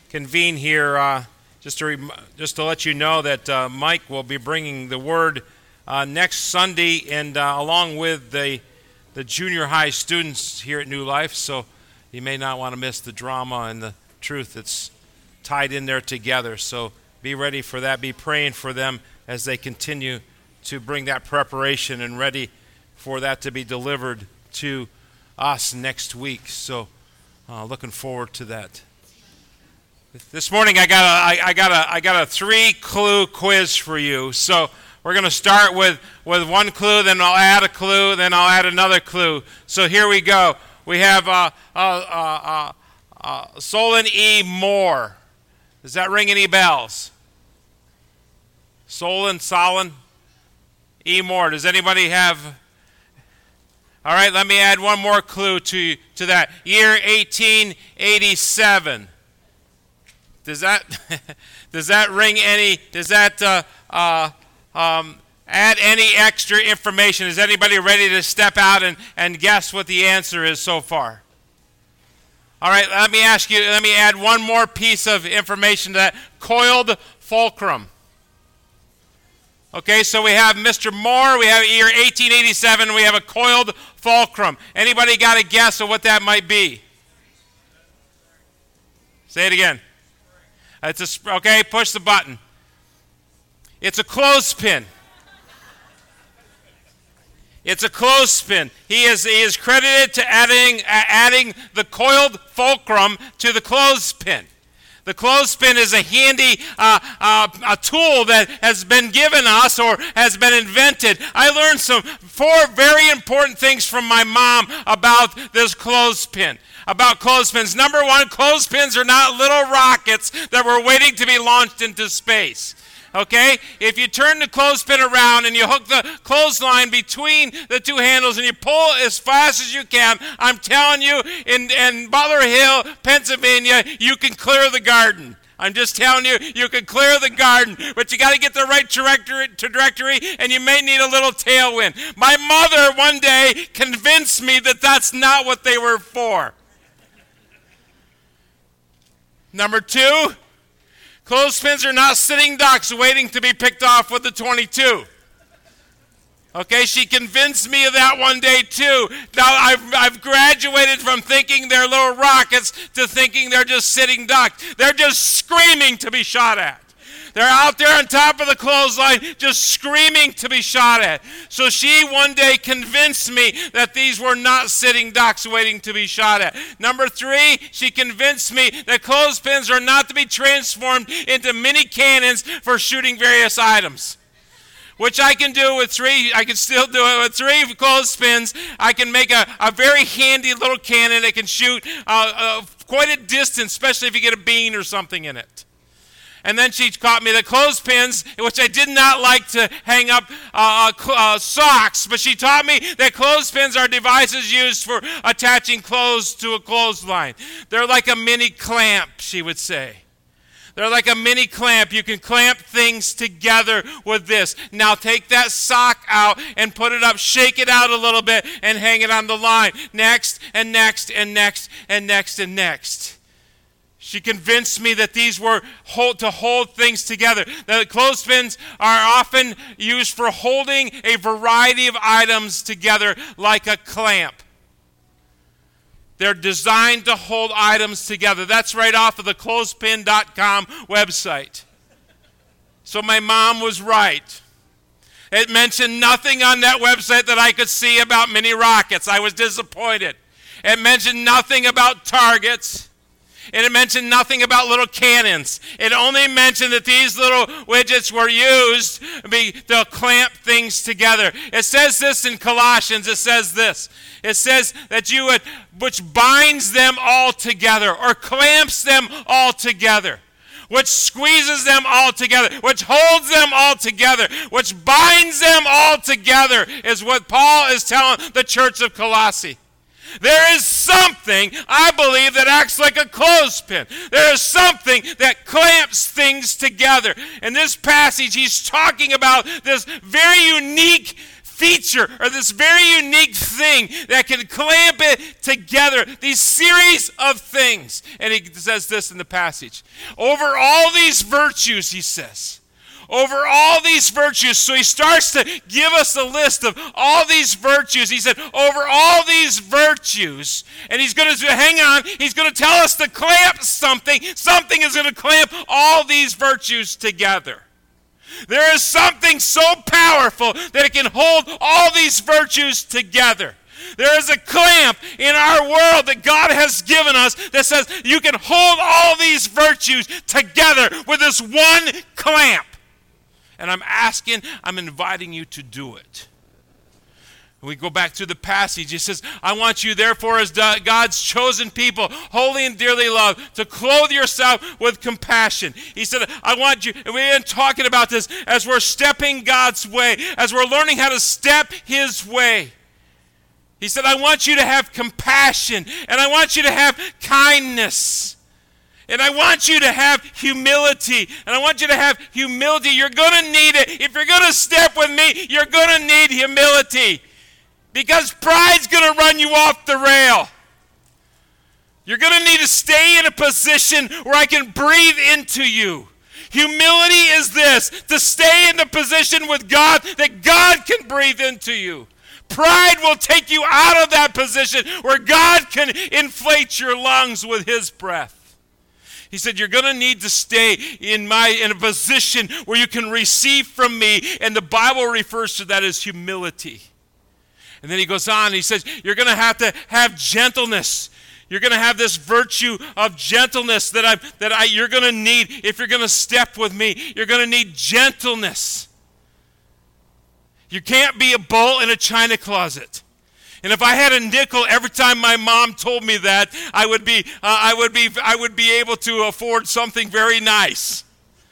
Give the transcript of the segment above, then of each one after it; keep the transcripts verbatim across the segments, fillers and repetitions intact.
convene here, uh, just to rem- just to let you know that uh, Mike will be bringing the word uh, next Sunday, and uh, along with the the junior high students here at New Life. So you may not want to miss the drama and the truth that's tied in there together. So be ready for that. Be praying for them as they continue to bring that preparation and ready for that to be delivered to us next week. So uh, looking forward to that. This morning I got a I, I got a I got a three clue quiz for you. So we're going to start with, with one clue, then I'll add a clue, then I'll add another clue. So here we go. We have uh, uh, uh, uh, uh, Solon E. Moore. Does that ring any bells? Solon, Solon E. Moore. Does anybody have? All right, let me add one more clue to to that. Year eighteen eighty-seven. Does that does that ring any? Does that uh, uh, um, add any extra information? Is anybody ready to step out and, and guess what the answer is so far? All right, let me ask you. Let me add one more piece of information to that. Coiled fulcrum. Okay, so we have Mister Moore, we have year eighteen eighty-seven, we have a coiled fulcrum. Anybody got a guess of what that might be? Say it again. It's a, okay, push the button. It's a clothespin. It's a clothespin. He is he is credited to adding uh, adding the coiled fulcrum to the clothespin. The clothespin is a handy uh, uh, a tool that has been given us or has been invented. I learned some four very important things from my mom about this clothespin. About clothespins. Number one, clothespins are not little rockets that were waiting to be launched into space. Okay? If you turn the clothespin around and you hook the clothesline between the two handles and you pull as fast as you can, I'm telling you, in, in Butler Hill, Pennsylvania, you can clear the garden. I'm just telling you, you can clear the garden, but you got to get the right trajectory, trajectory, and you may need a little tailwind. My mother one day convinced me that that's not what they were for. Number two, clothespins are not sitting ducks waiting to be picked off with the twenty-two. Okay, she convinced me of that one day too. Now I've, I've graduated from thinking they're little rockets to thinking they're just sitting ducks. They're just screaming to be shot at. They're out there on top of the clothesline just screaming to be shot at. So she one day convinced me that these were not sitting ducks waiting to be shot at. Number three, she convinced me that clothespins are not to be transformed into mini cannons for shooting various items. Which I can do with three, I can still do it with three clothespins. I can make a, a very handy little cannon that can shoot uh, uh, quite a distance, especially if you get a bean or something in it. And then she taught me the clothespins, which I did not like to hang up uh, uh, socks, but she taught me that clothespins are devices used for attaching clothes to a clothesline. They're like a mini clamp, she would say. They're like a mini clamp. You can clamp things together with this. Now take that sock out and put it up, shake it out a little bit, and hang it on the line. Next, and next, and next, and next, and next. She convinced me that these were hold, to hold things together. The clothespins are often used for holding a variety of items together like a clamp. They're designed to hold items together. That's right off of the clothespin dot com website. So my mom was right. It mentioned nothing on that website that I could see about mini rockets. I was disappointed. It mentioned nothing about targets. And it mentioned nothing about little cannons. It only mentioned that these little widgets were used to clamp things together. It says this in Colossians. It says this. It says that you would, which binds them all together or clamps them all together, which squeezes them all together, which holds them all together, which binds them all together is what Paul is telling the church of Colossae. There is something, I believe, that acts like a clothespin. There is something that clamps things together. In this passage, he's talking about this very unique feature or this very unique thing that can clamp it together, these series of things. And he says this in the passage. Over all these virtues, he says, over all these virtues. So he starts to give us a list of all these virtues. He said, over all these virtues, and he's going to, hang on, he's going to tell us to clamp something. Something is going to clamp all these virtues together. There is something so powerful that it can hold all these virtues together. There is a clamp in our world that God has given us that says you can hold all these virtues together with this one clamp. And I'm asking, I'm inviting you to do it. We go back to the passage. It says, I want you, therefore, as God's chosen people, holy and dearly loved, to clothe yourself with compassion. He said, I want you, and we've been talking about this as we're stepping God's way, as we're learning how to step his way. He said, I want you to have compassion, and I want you to have kindness. And I want you to have humility. And I want you to have humility. You're going to need it. If you're going to step with me, you're going to need humility. Because pride's going to run you off the rail. You're going to need to stay in a position where I can breathe into you. Humility is this, to stay in the position with God that God can breathe into you. Pride will take you out of that position where God can inflate your lungs with his breath. He said, you're going to need to stay in my in a position where you can receive from me. And the Bible refers to that as humility. And then he goes on, he says, you're going to have to have gentleness. You're going to have this virtue of gentleness that, I, that I, you're going to need if you're going to step with me. You're going to need gentleness. You can't be a bull in a china closet. And if I had a nickel every time my mom told me that, I would be, uh, I would be, I would be able to afford something very nice.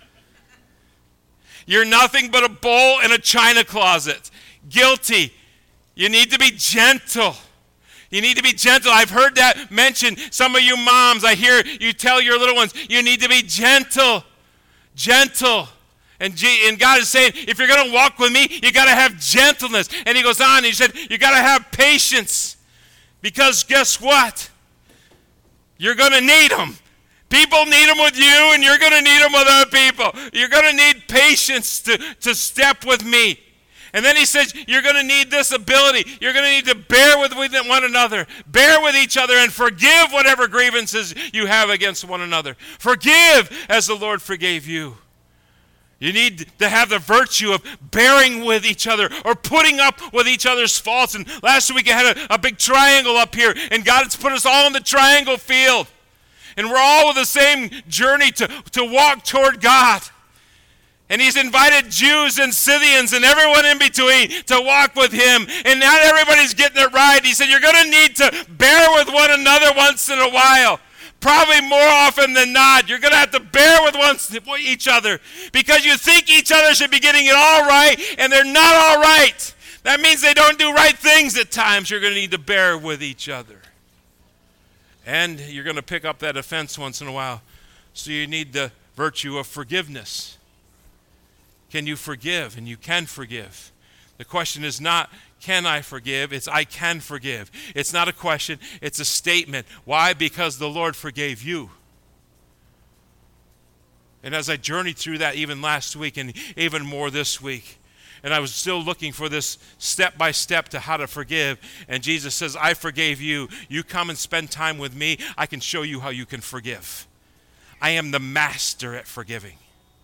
You're nothing but a bull in a china closet. Guilty. You need to be gentle. You need to be gentle. I've heard that mentioned. Some of you moms, I hear you tell your little ones, you need to be gentle. Gentle. And, G- and God is saying, if you're going to walk with me, you got to have gentleness. And he goes on, he said, you got to have patience. Because guess what? You're going to need them. People need them with you, and you're going to need them with other people. You're going to need patience to, to step with me. And then he says, you're going to need this ability. You're going to need to bear with one another. Bear with each other and forgive whatever grievances you have against one another. Forgive as the Lord forgave you. You need to have the virtue of bearing with each other or putting up with each other's faults. And last week I had a, a big triangle up here, and God has put us all in the triangle field. And we're all with the same journey to, to walk toward God. And he's invited Jews and Scythians and everyone in between to walk with him. And not everybody's getting it right. He said, you're going to need to bear with one another once in a while. Probably more often than not, you're going to have to bear with one, each other because you think each other should be getting it all right, and they're not all right. That means they don't do right things at times. You're going to need to bear with each other. And you're going to pick up that offense once in a while. So you need the virtue of forgiveness. Can you forgive? And you can forgive. The question is not, can I forgive? It's I can forgive. It's not a question, it's a statement. Why? Because the Lord forgave you. And as I journeyed through that even last week and even more this week, and I was still looking for this step-by-step to how to forgive, and Jesus says, I forgave you. You come and spend time with me, I can show you how you can forgive. I am the master at forgiving.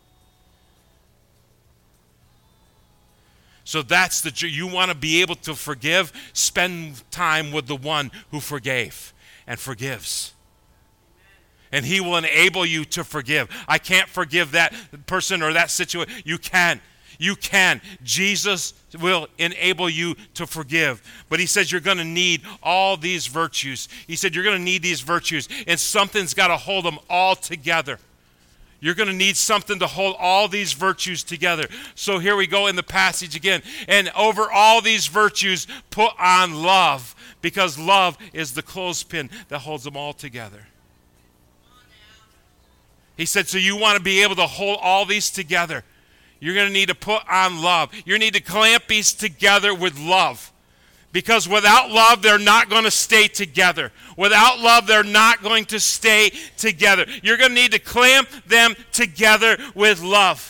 So that's the, you want to be able to forgive, spend time with the one who forgave and forgives. And he will enable you to forgive. I can't forgive that person or that situation. You can. You can. Jesus will enable you to forgive. But he says you're going to need all these virtues. He said you're going to need these virtues, and something's got to hold them all together. You're going to need something to hold all these virtues together. So here we go in the passage again. And over all these virtues, put on love, because love is the clothespin that holds them all together. He said, so you want to be able to hold all these together. You're going to need to put on love. You need to clamp these together with love. Because without love, they're not going to stay together. Without love, they're not going to stay together. You're going to need to clamp them together with love.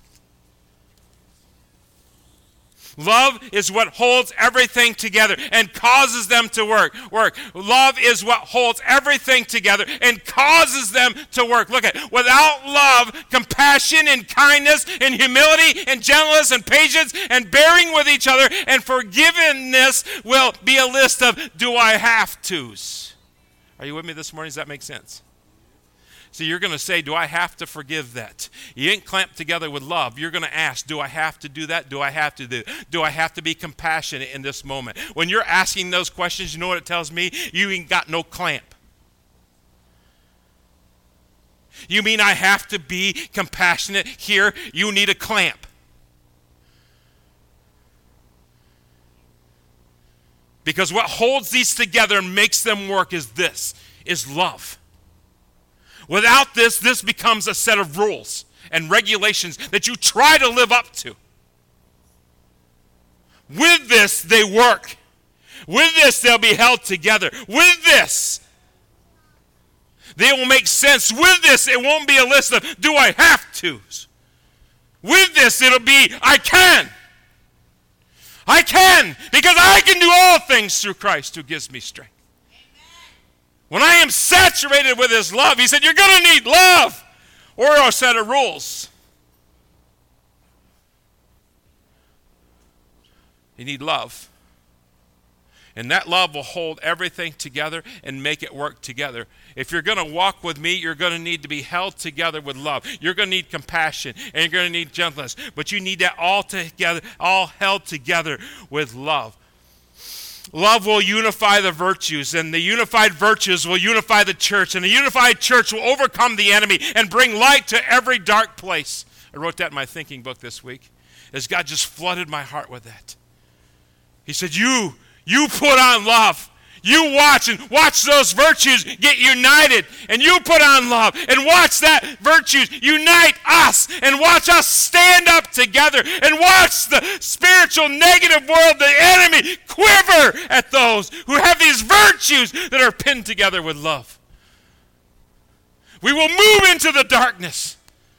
Love is what holds everything together and causes them to work. Work. Love is what holds everything together and causes them to work. Look at it. Without love, compassion and kindness and humility and gentleness and patience and bearing with each other and forgiveness will be a list of do I have to's. Are you with me this morning? Does that make sense? So you're going to say, do I have to forgive that? You ain't clamped together with love. You're going to ask, do I have to do that? Do I have to do Do I have to be compassionate in this moment? When you're asking those questions, you know what it tells me? You ain't got no clamp. You mean I have to be compassionate here? You need a clamp. Because what holds these together and makes them work is this, is love. Without this, this becomes a set of rules and regulations that you try to live up to. With this, they work. With this, they'll be held together. With this, they will make sense. With this, it won't be a list of, do I have to's? With this, it'll be, I can. I can, because I can do all things through Christ who gives me strength. When I am saturated with his love, he said, you're going to need love or a set of rules. You need love. And that love will hold everything together and make it work together. If you're going to walk with me, you're going to need to be held together with love. You're going to need compassion and you're going to need gentleness. But you need that all together, all held together with love. Love will unify the virtues, and the unified virtues will unify the church, and the unified church will overcome the enemy and bring light to every dark place. I wrote that in my thinking book this week, as God just flooded my heart with that. He said, you, you put on love. You watch and watch those virtues get united, and you put on love and watch that virtues unite us and watch us stand up together and watch the spiritual negative world, the enemy, quiver at those who have these virtues that are pinned together with love. We will move into the darkness.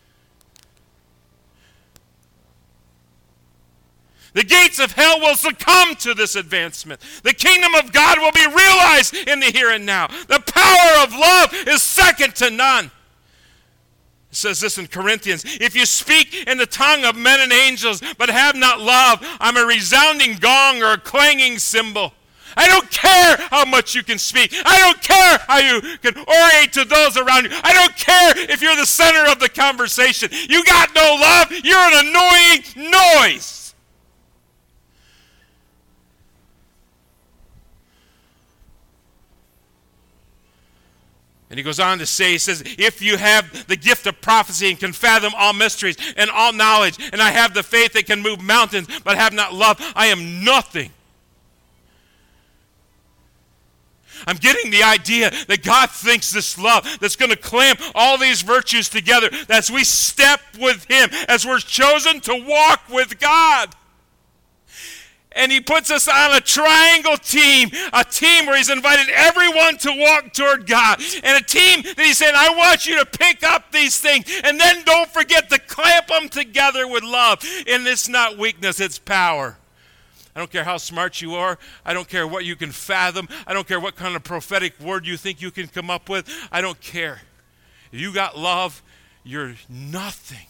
The gates of hell will succumb to this advancement. The kingdom of God will be realized in the here and now. The power of love is second to none. It says this in Corinthians, if you speak in the tongue of men and angels, but have not love, I'm a resounding gong or a clanging cymbal. I don't care how much you can speak. I don't care how you can orate to those around you. I don't care if you're the center of the conversation. You got no love, you're an annoying noise. And he goes on to say, he says, if you have the gift of prophecy and can fathom all mysteries and all knowledge, and I have the faith that can move mountains, but have not love, I am nothing. I'm getting the idea that God thinks this love that's going to clamp all these virtues together as we step with him, as we're chosen to walk with God. And he puts us on a triangle team, a team where he's invited everyone to walk toward God. And a team that he's saying, I want you to pick up these things. And then don't forget to clamp them together with love. And it's not weakness, it's power. I don't care how smart you are. I don't care what you can fathom. I don't care what kind of prophetic word you think you can come up with. I don't care. If you got love, you're nothing.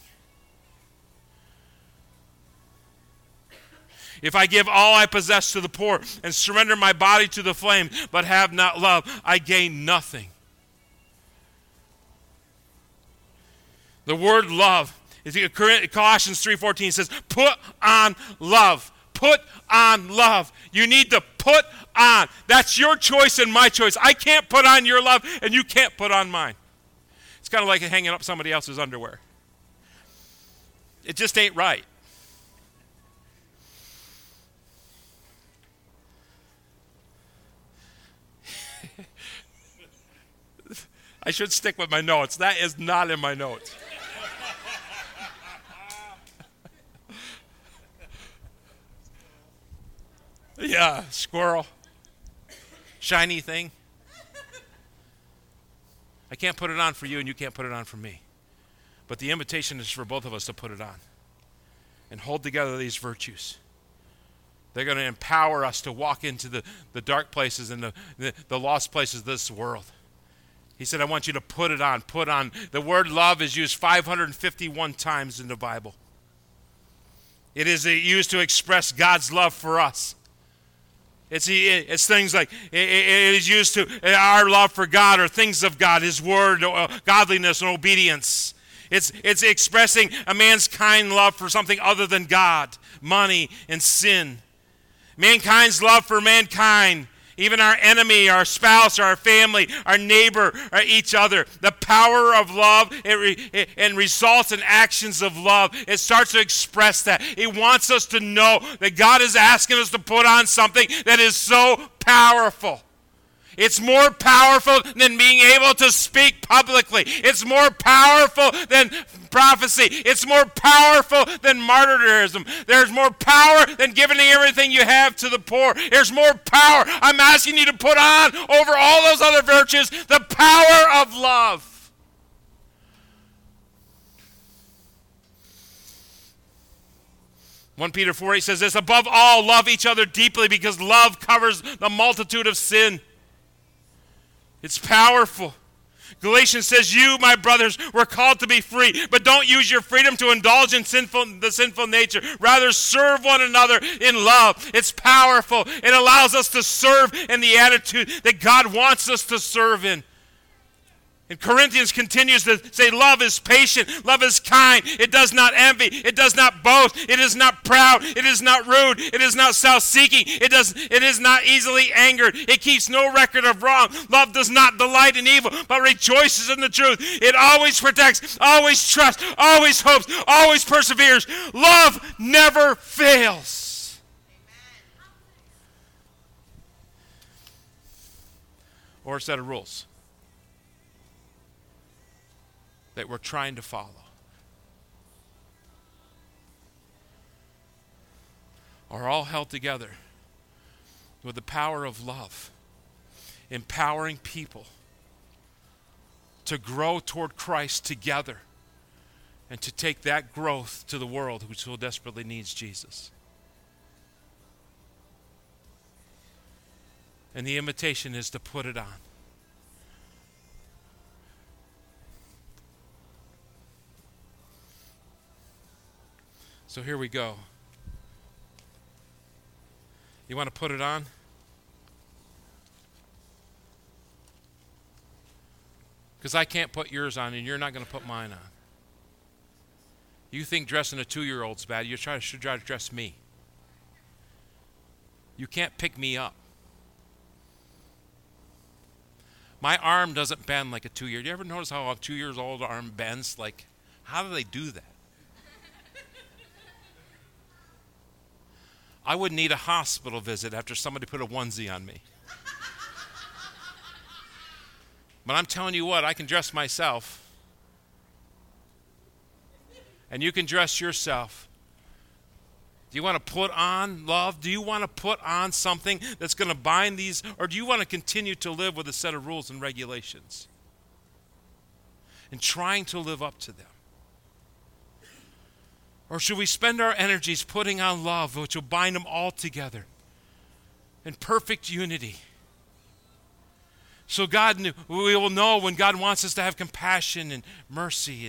If I give all I possess to the poor and surrender my body to the flames, but have not love, I gain nothing. The word love, is Colossians three fourteen says, put on love. Put on love. You need to put on. That's your choice and my choice. I can't put on your love, and you can't put on mine. It's kind of like hanging up somebody else's underwear. It just ain't right. I should stick with my notes. That is not in my notes. Yeah, squirrel. Shiny thing. I can't put it on for you and you can't put it on for me. But the invitation is for both of us to put it on and hold together these virtues. They're going to empower us to walk into the, the dark places and the, the, the lost places of this world. He said, I want you to put it on, put on. The word love is used five hundred fifty-one times in the Bible. It is used to express God's love for us. It's, it's things like, it, it is used to our love for God or things of God, His word, godliness and obedience. It's, it's expressing a man's kind love for something other than God, money and sin. Mankind's love for mankind, even our enemy, our spouse, our family, our neighbor, or each other. The power of love it re, it, and results in actions of love. It starts to express that. It wants us to know that God is asking us to put on something that is so powerful. It's more powerful than being able to speak publicly. It's more powerful than prophecy. It's more powerful than martyrdom. There's more power than giving everything you have to the poor. There's more power. I'm asking you to put on over all those other virtues the power of love. First Peter four eight says this, above all, love each other deeply because love covers the multitude of sin. It's powerful. Galatians says, you, my brothers, were called to be free, but don't use your freedom to indulge in sinful, the sinful nature. Rather, serve one another in love. It's powerful. It allows us to serve in the attitude that God wants us to serve in. And Corinthians continues to say, love is patient, love is kind, it does not envy, it does not boast, it is not proud, it is not rude, it is not self-seeking, it does, it is not easily angered, it keeps no record of wrong. Love does not delight in evil, but rejoices in the truth. It always protects, always trusts, always hopes, always perseveres. Love never fails. Or a set of rules that we're trying to follow. Are all held together with the power of love, empowering people to grow toward Christ together and to take that growth to the world who so desperately needs Jesus. And the invitation is to put it on. So here we go. You want to put it on? Because I can't put yours on and you're not going to put mine on. You think dressing a two-year-old's bad, you try, should try to dress me. You can't pick me up. My arm doesn't bend like a two-year. Do you ever notice how a two-years-old arm bends? Like, how do they do that? I would need a hospital visit after somebody put a onesie on me. But I'm telling you what, I can dress myself. And you can dress yourself. Do you want to put on love? Do you want to put on something that's going to bind these? Or do you want to continue to live with a set of rules and regulations? And trying to live up to them? Or should we spend our energies putting on love, which will bind them all together in perfect unity? So God knew, we will know when God wants us to have compassion and mercy.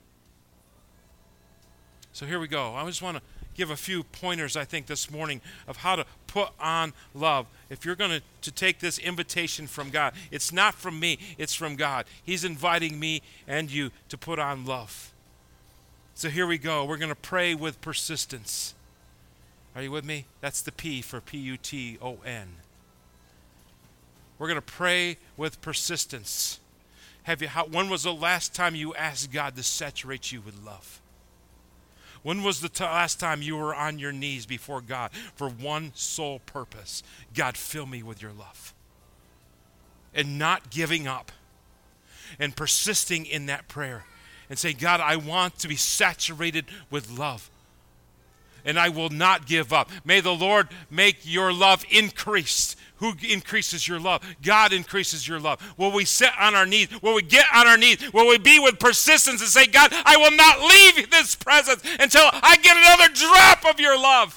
So here we go. I just want to give a few pointers, I think, this morning of how to put on love. If you're going to, to take this invitation from God, it's not from me, it's from God. He's inviting me and you to put on love. So here we go. We're going to pray with persistence. Are you with me? That's the P for P U T O N. We're going to pray with persistence. Have you? How, when was the last time you asked God to saturate you with love? When was the t- last time you were on your knees before God for one sole purpose? God, fill me with your love. And not giving up. And persisting in that prayer. And say, God, I want to be saturated with love. and I will not give up. May the Lord make your love increase. Who increases your love? God increases your love. Will we sit on our knees? Will we get on our knees? Will we be with persistence and say, God, I will not leave this presence until I get another drop of your love.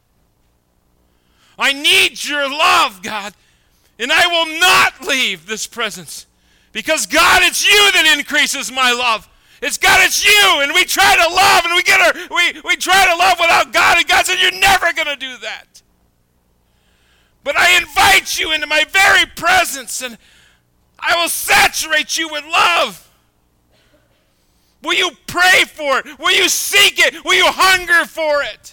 I need your love, God, and I will not leave this presence. Because, God, it's you that increases my love. It's God, it's you, and we try to love, and we get our, we, we try to love without God, and God said, you're never going to do that. But I invite you into my very presence, and I will saturate you with love. Will you pray for it? Will you seek it? Will you hunger for it?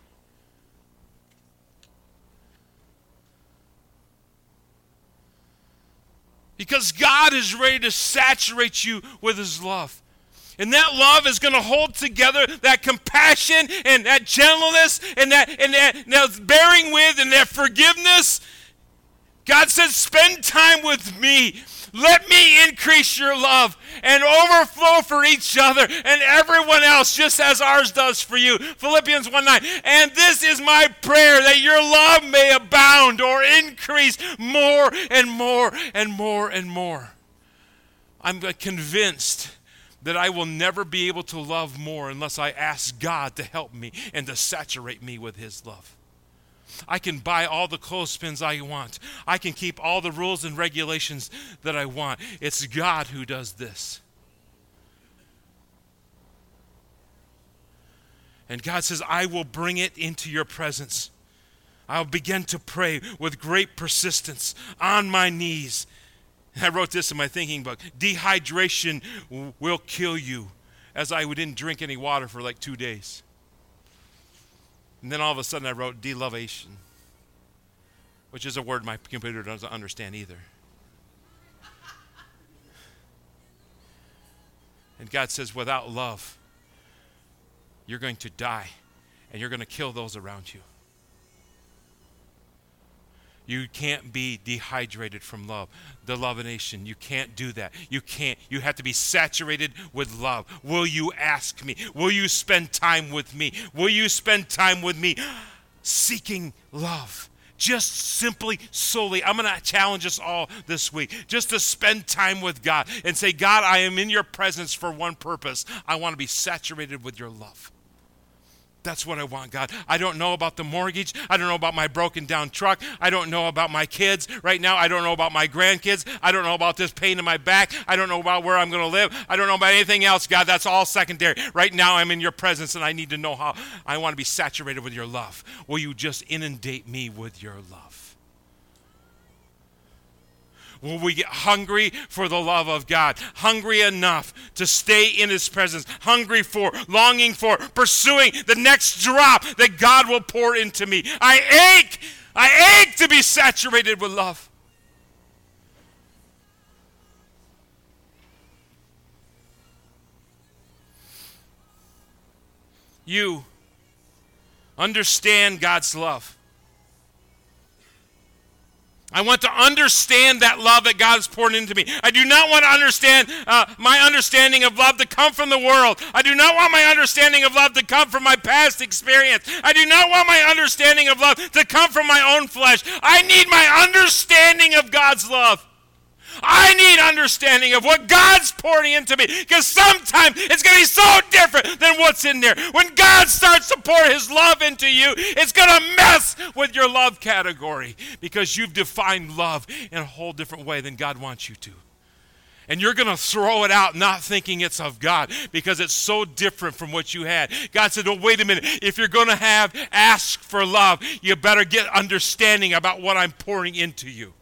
Because God is ready to saturate you with his love. And that love is going to hold together that compassion and that gentleness and that, and that, and that bearing with and that forgiveness. God says, spend time with me. Let me increase your love and overflow for each other and everyone else, just as ours does for you. Philippians one nine. And this is my prayer, that your love may abound or increase more and more and more and more. I'm convinced that I will never be able to love more unless I ask God to help me and to saturate me with his love. I can buy all the clothespins I want. I can keep all the rules and regulations that I want. It's God who does this. And God says, I will bring it into your presence. I'll begin to pray with great persistence on my knees. I wrote this in my thinking book. Dehydration w- will kill you, as I didn't drink any water for like two days. And then all of a sudden I wrote delovation, which is a word my computer doesn't understand either. And God says, without love, you're going to die, and you're going to kill those around you. You can't be dehydrated from love. The Lovination, you can't do that. You can't. You have to be saturated with love. Will you ask me? Will you spend time with me? Will you spend time with me seeking love? Just simply, solely, I'm going to challenge us all this week, just to spend time with God and say, God, I am in your presence for one purpose. I want to be saturated with your love. That's what I want, God. I don't know about the mortgage. I don't know about my broken down truck. I don't know about my kids right now. I don't know about my grandkids. I don't know about this pain in my back. I don't know about where I'm going to live. I don't know about anything else, God. That's all secondary. Right now I'm in your presence, and I need to know how. I want to be saturated with your love. Will you just inundate me with your love? Will we get hungry for the love of God? Hungry enough to stay in his presence. Hungry for, longing for, pursuing the next drop that God will pour into me. I ache, I ache to be saturated with love. You understand God's love. I want to understand that love that God has poured into me. I do not want to understand uh, my understanding of love to come from the world. I do not want my understanding of love to come from my past experience. I do not want my understanding of love to come from my own flesh. I need my understanding of God's love. I need understanding of what God's pouring into me, because sometimes it's going to be so different than what's in there. When God starts to pour his love into you, it's going to mess with your love category, because you've defined love in a whole different way than God wants you to. And you're going to throw it out not thinking it's of God, because it's so different from what you had. God said, oh, wait a minute. If you're going to have ask for love, you better get understanding about what I'm pouring into you.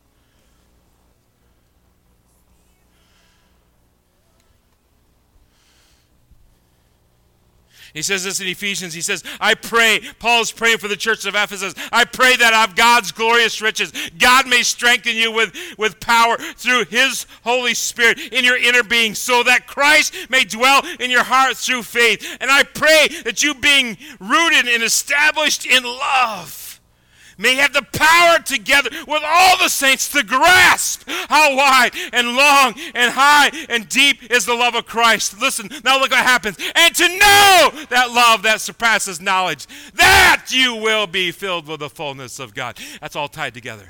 He says this in Ephesians. He says, I pray, Paul's praying for the church of Ephesus, I pray that of God's glorious riches, God may strengthen you with, with power through his Holy Spirit in your inner being, so that Christ may dwell in your heart through faith. And I pray that you, being rooted and established in love, may have the power together with all the saints to grasp how wide and long and high and deep is the love of Christ. Listen, now look what happens. And to know that love that surpasses knowledge, that you will be filled with the fullness of God. That's all tied together.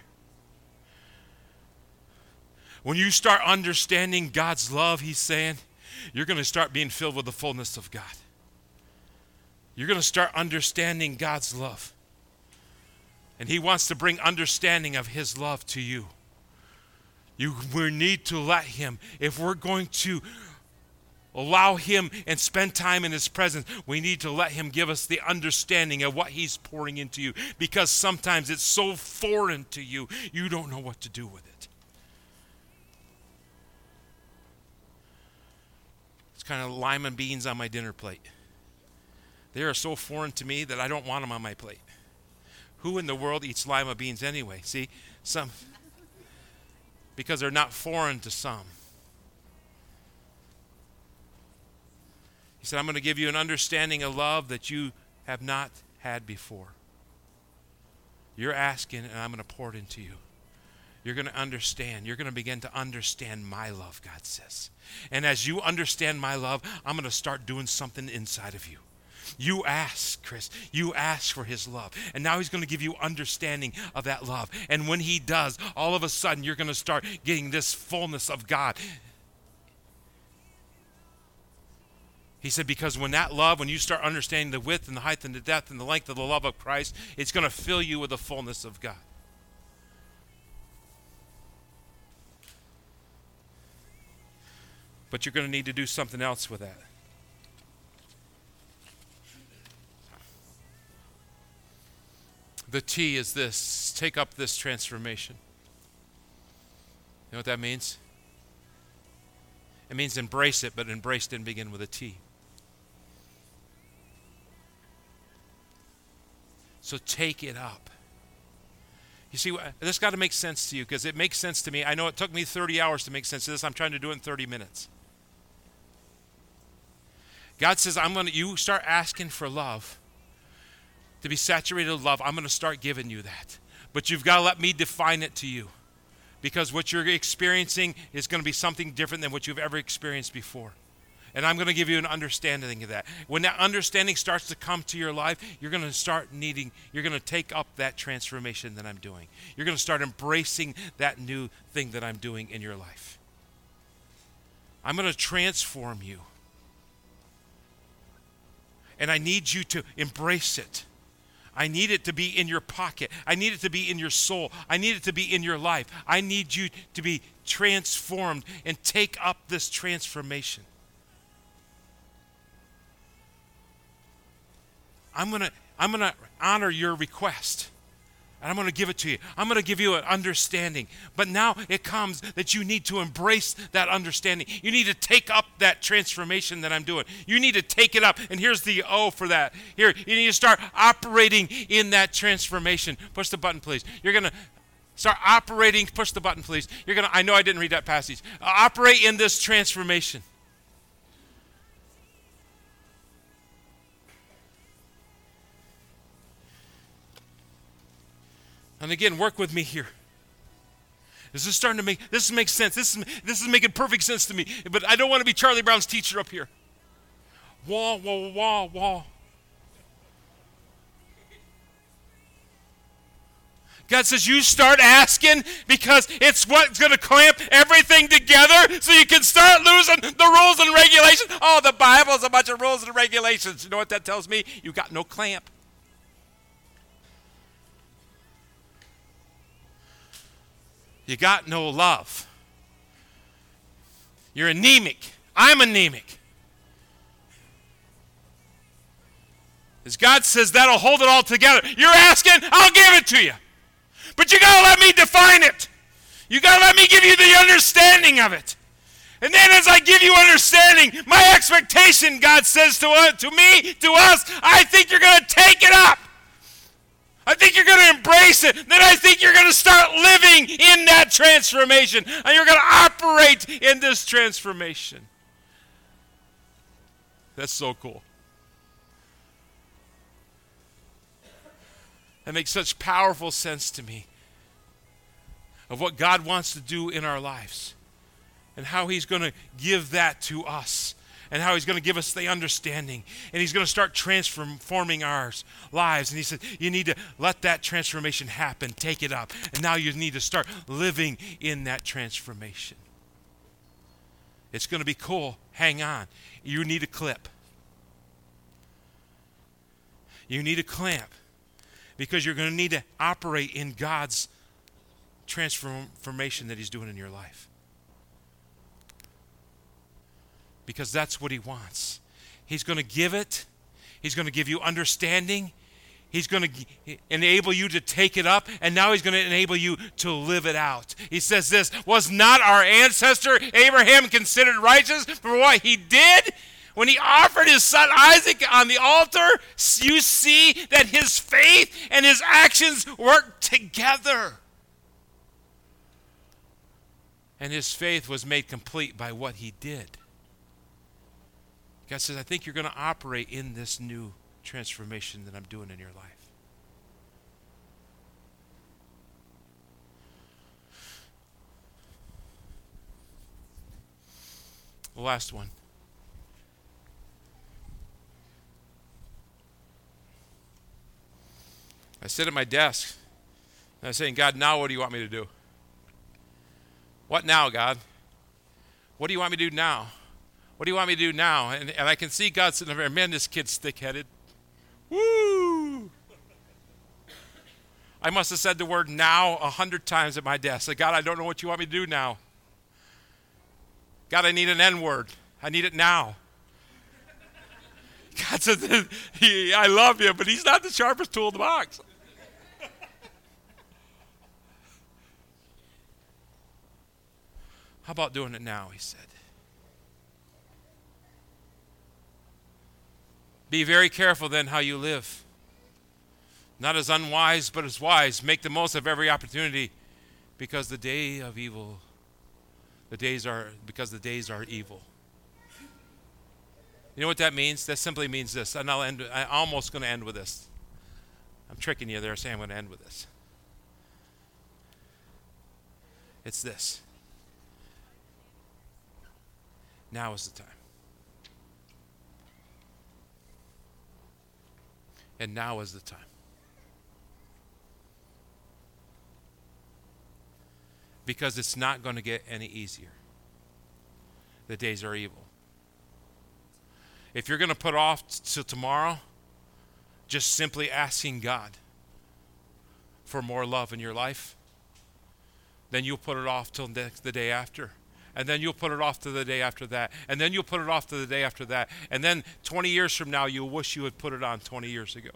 When you start understanding God's love, he's saying, you're going to start being filled with the fullness of God. You're going to start understanding God's love. And he wants to bring understanding of his love to you. You we need to let him, if we're going to allow him and spend time in his presence, we need to let him give us the understanding of what he's pouring into you. Because sometimes it's so foreign to you, you don't know what to do with it. It's kind of lima beans on my dinner plate. They are so foreign to me that I don't want them on my plate. Who in the world eats lima beans anyway? See, some, because they're not foreign to some. He said, I'm going to give you an understanding of love that you have not had before. You're asking, and I'm going to pour it into you. You're going to understand. You're going to begin to understand my love, God says. And as you understand my love, I'm going to start doing something inside of you. You ask, Chris. You ask for his love. And now he's going to give you understanding of that love. And when he does, all of a sudden you're going to start getting this fullness of God. He said, because when that love, when you start understanding the width and the height and the depth and the length of the love of Christ, it's going to fill you with the fullness of God. But you're going to need to do something else with that. The T is this: take up this transformation. You know what that means? It means embrace it, but embrace didn't begin with a T. So take it up. You see, this got to make sense to you, because it makes sense to me. I know it took me thirty hours to make sense of this. I'm trying to do it in thirty minutes. God says, I'm going to, you start asking for love, to be saturated with love. I'm going to start giving you that. But you've got to let me define it to you, because what you're experiencing is going to be something different than what you've ever experienced before. And I'm going to give you an understanding of that. When that understanding starts to come to your life, you're going to start needing, you're going to take up that transformation that I'm doing. You're going to start embracing that new thing that I'm doing in your life. I'm going to transform you. And I need you to embrace it. I need it to be in your pocket. I need it to be in your soul. I need it to be in your life. I need you to be transformed and take up this transformation. I'm going to I'm going to honor your request. And I'm going to give it to you. I'm going to give you an understanding. But now it comes that you need to embrace that understanding. You need to take up that transformation that I'm doing. You need to take it up. And here's the O for that. Here, you need to start operating in that transformation. Push the button, please. You're going to start operating. Push the button, please. You're going to, I know I didn't read that passage. Uh, operate in this transformation. And again, work with me here. This is starting to make, this makes sense. This is, this is making perfect sense to me. But I don't want to be Charlie Brown's teacher up here. Wall, wall, wall, wall. God says you start asking, because it's what's going to clamp everything together so you can start losing the rules and regulations. Oh, the Bible's a bunch of rules and regulations. You know what that tells me? You got no clamp. You got no love. You're anemic. I'm anemic. As God says, that'll hold it all together. You're asking, I'll give it to you. But you got to let me define it. You got to let me give you the understanding of it. And then as I give you understanding, my expectation, God says to, uh, to me, to us, I think you're going to take it up. I think you're going to embrace it. Then I think you're going to start living in that transformation. And you're going to operate in this transformation. That's so cool. That makes such powerful sense to me of what God wants to do in our lives and how he's going to give that to us and how he's going to give us the understanding and he's going to start transforming our lives. And he said, you need to let that transformation happen. Take it up. And now you need to start living in that transformation. It's going to be cool. Hang on. You need a clip. You need a clamp because you're going to need to operate in God's transformation that he's doing in your life. Because that's what he wants. He's going to give it. He's going to give you understanding. He's going to g- enable you to take it up, and now he's going to enable you to live it out. He says this, was not our ancestor Abraham considered righteous for what he did? When he offered his son Isaac on the altar, you see that his faith and his actions worked together. And his faith was made complete by what he did. God says, I think you're going to operate in this new transformation that I'm doing in your life. The last one. I sit at my desk and I'm saying, God, now what do you want me to do? What now, God? What do you want me to do now? What do you want me to do now? And, and I can see God sitting there, man, this kid's thick-headed. Woo! I must have said the word now a hundred times at my desk. Like, God, I don't know what you want me to do now. God, I need an N-word. I need it now. God said, he, I love you, but he's not the sharpest tool in the box. How about doing it now, he said. Be very careful then how you live. Not as unwise, but as wise. Make the most of every opportunity because the day of evil, the days are, because the days are evil. You know what that means? That simply means this. And I'll end, I'm almost going to end with this. I'm tricking you there saying I'm going to end with this. It's this. Now is the time. And now is the time. Because it's not going to get any easier. The days are evil. If you're going to put off till tomorrow, just simply asking God for more love in your life, then you'll put it off till the day after. And then you'll put it off to the day after that. And then you'll put it off to the day after that. And then twenty years from now, you'll wish you had put it on twenty years ago.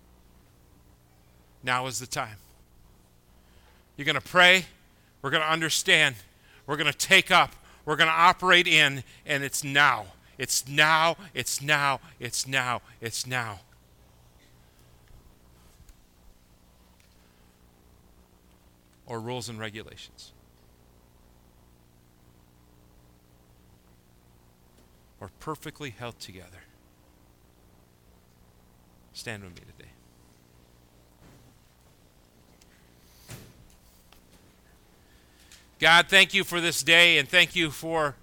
Now is the time. You're going to pray. We're going to understand. We're going to take up. We're going to operate in. And it's now. It's now. It's now. It's now. It's now. Or rules and regulations. Or perfectly held together. Stand with me today. God, thank you for this day, and thank you for.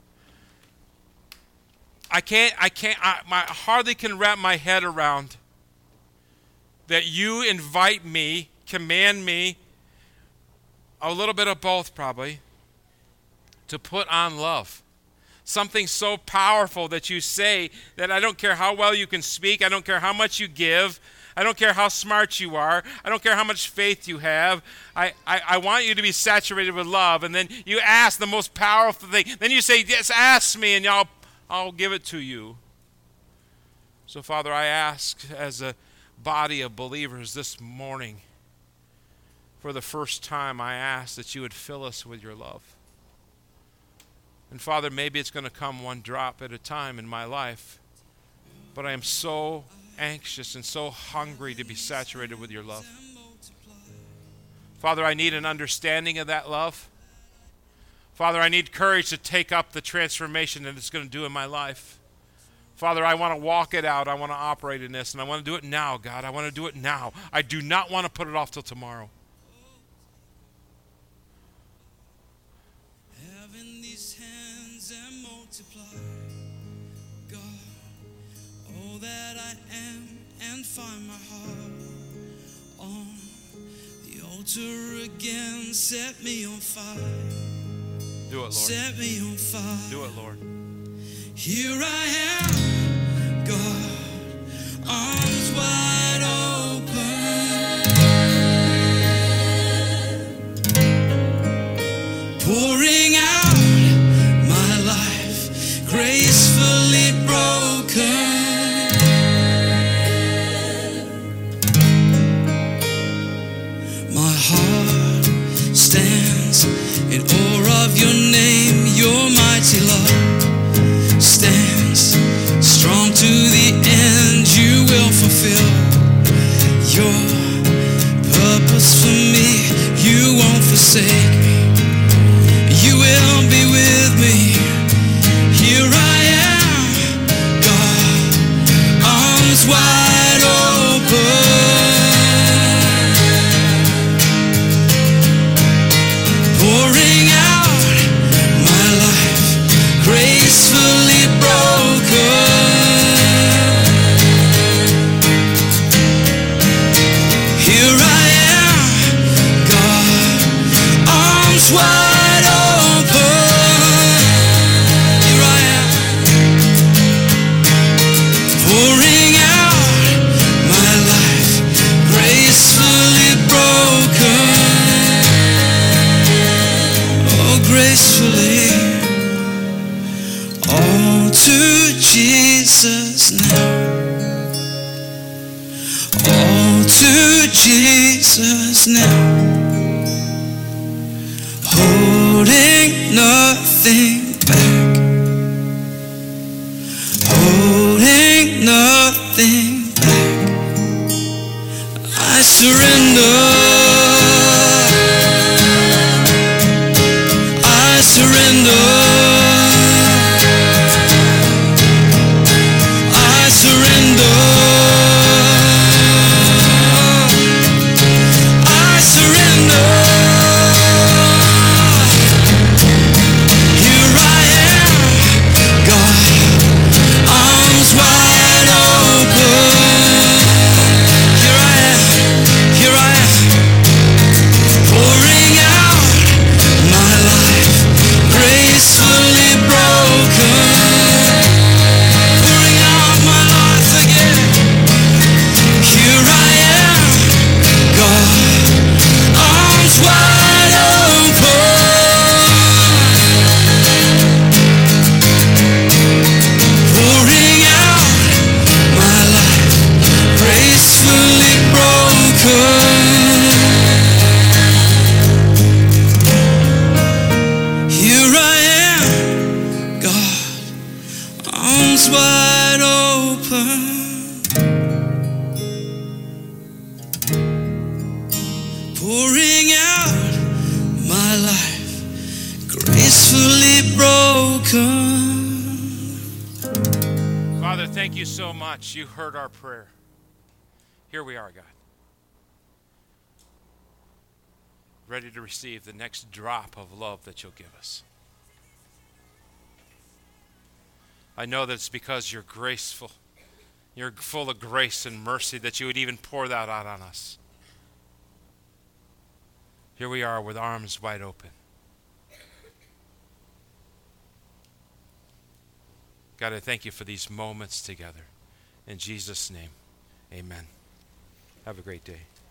I can't. I can't. I, my, I hardly can wrap my head around that you invite me, command me, a little bit of both probably, to put on love. Something so powerful that you say that I don't care how well you can speak, I don't care how much you give, I don't care how smart you are, I don't care how much faith you have, I, I, I want you to be saturated with love. And then you ask the most powerful thing. Then you say, yes, ask me and I'll, I'll give it to you. So Father, I ask as a body of believers this morning, for the first time I ask that you would fill us with your love. And Father, maybe it's going to come one drop at a time in my life, but I am so anxious and so hungry to be saturated with your love. Father, I need an understanding of that love. Father, I need courage to take up the transformation that it's going to do in my life. Father, I want to walk it out. I want to operate in this, and I want to do it now, God. I want to do it now. I do not want to put it off till tomorrow. Having these hands and multiply, God, all that I am, and find my heart on the altar again. Set me on fire. Do it, Lord. Set me on fire. Do it, Lord. Here I am, God, arms wide open, pouring out my life, gracefully broken. My heart stands in awe of your name, your mighty love stands strong to the end. You will fulfill your purpose for me. You won't forsake me. You will be with me. Here I am, God, arms wide open, pouring out my life, gracefully broken. Here I am, God, arms wide open. Here I am, pouring out my life, gracefully broken. Oh, gracefully. All to Jesus now. All to Jesus now. Holding nothing back. Holding nothing back. I surrender. I surrender. I surrender. I surrender. Here I am, God, arms wide open. Here I am, here I am, pouring out my life, gracefully broken. Pouring out my life again. Here I am, God, arms wide open, pouring out my life, gracefully broken. Here I am, God, arms wide open, pouring out my life, gracefully broken. Father, thank you so much. You heard our prayer. Here we are, God, ready to receive the next drop of love that you'll give us. I know that it's because you're graceful. You're full of grace and mercy that you would even pour that out on us. Here we are with arms wide open. God, I thank you for these moments together. In Jesus' name, amen. Have a great day.